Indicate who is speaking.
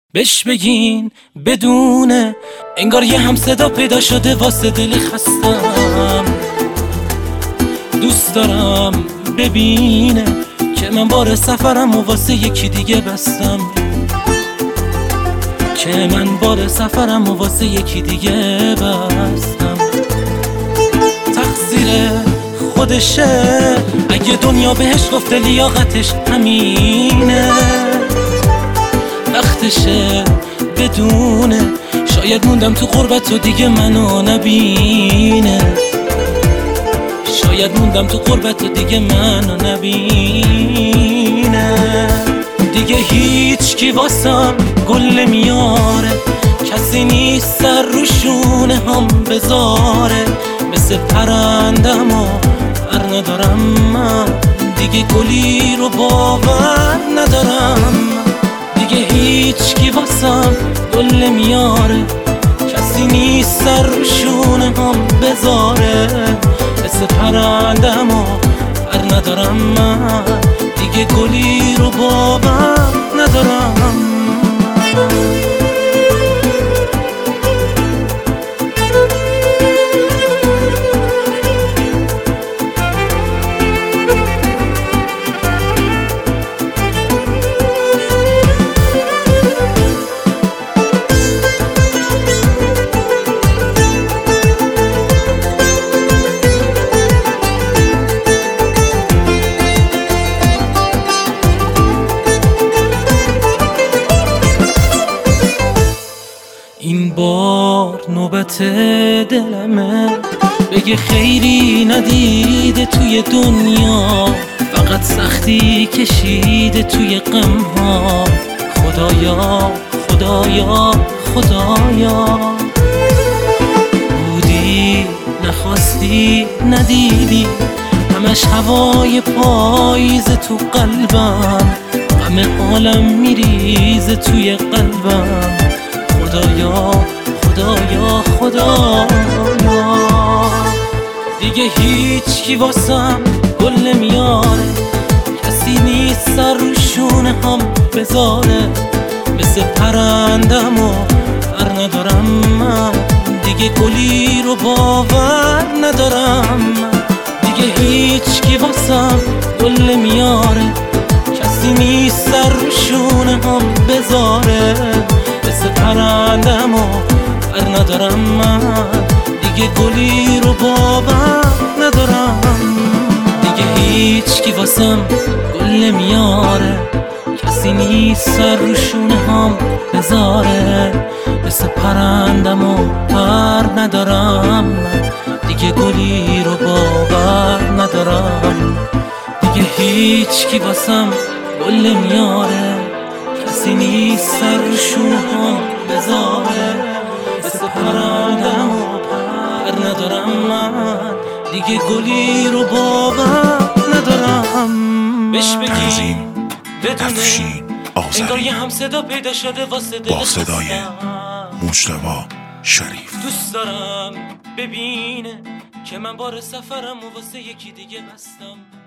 Speaker 1: بهش بگین بدونه انگار یه هم صدا پیدا شده واسه دل خستم. دوست دارم ببینه که من بار سفرم و واسه یکی دیگه بستم، که من بار سفرم و واسه یکی دیگه بستم. تقصیر خودشه اگه دنیا بهش گفته لیاقتش همینه. وقتشه بدونه شاید موندم تو غربت و دیگه منو نبینه. شاید موندم تو غربت و دیگه منو نبینه. دیگه هیچ کی واسم گل نمیاره، کسی نیست سر رو شونه هم بذاره. مثل پرندم و پر ندارم من، دیگه گلی رو باور ندارم. دیگه هیچ کی واسم گل نمیاره، کسی نیست سر رو شونه هم بذاره. مثل پرندم و پر ندارم من، دیگه گلی رو باور ندارم. این بار نوبت دلمه بگه خیری ندیده توی دنیا، فقط سختی کشیده توی غمها. خدایا خدایا خدایا، بودی نخواستی ندیدی، همش هوای پاییزه تو قلبم، غم عالم میریزه توی قلبم. خدایا خدایا خدایا، دیگه هیچ کی واسم گل نمیاره، کسی نیست سر رو شونه هم بذاره. مثل پرندم و پر ندارم من، دیگه گلی رو باور ندارم. دیگه هیچ کی واسم گل نمیاره، کسی نیست سر رو شونه هم بذاره. مثل پرندم و پر ندارم من، دیگه گلی رو باور ندارم. دیگه هیچ کی واسم گل نمیاره، کسی نیست سر رو شونه هم بذاره. مثل پرندم و پر ندارم من، دیگه گلی رو باور ندارم. دیگه هیچ کی واسم گل نمیاره، کسی نیست سر رو شونه هم بذاره. مثل پرندم و پر ندارم من، دیگه گلی رو باور ندارم. بهش بگی بدونه انگار یه هم صدا پیدا شده واسه دل
Speaker 2: با صدای مجتبی شریف.
Speaker 1: دوست دارم ببینه که من بار سفرم و واسه یکی دیگه بستم.